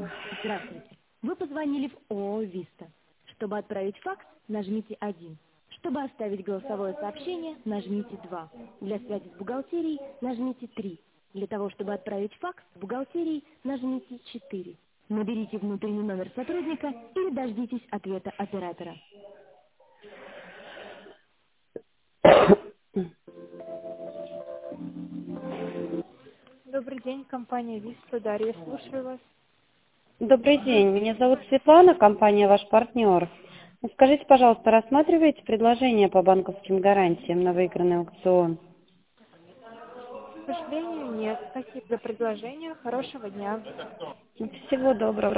Здравствуйте. Вы позвонили в ООО «Виста». Чтобы отправить факс, нажмите 1. Чтобы оставить голосовое сообщение, нажмите 2. Для связи с бухгалтерией нажмите 3. Для того, чтобы отправить факс в бухгалтерии, нажмите 4. Наберите внутренний номер сотрудника или дождитесь ответа оператора. Добрый день, компания «Виста». Дарья, слушаю вас. Добрый день, меня зовут Светлана, компания «Ваш партнер». Скажите, пожалуйста, рассматриваете предложение по банковским гарантиям на выигранный аукцион? К сожалению, нет. Спасибо за предложение. Хорошего дня. Всего доброго.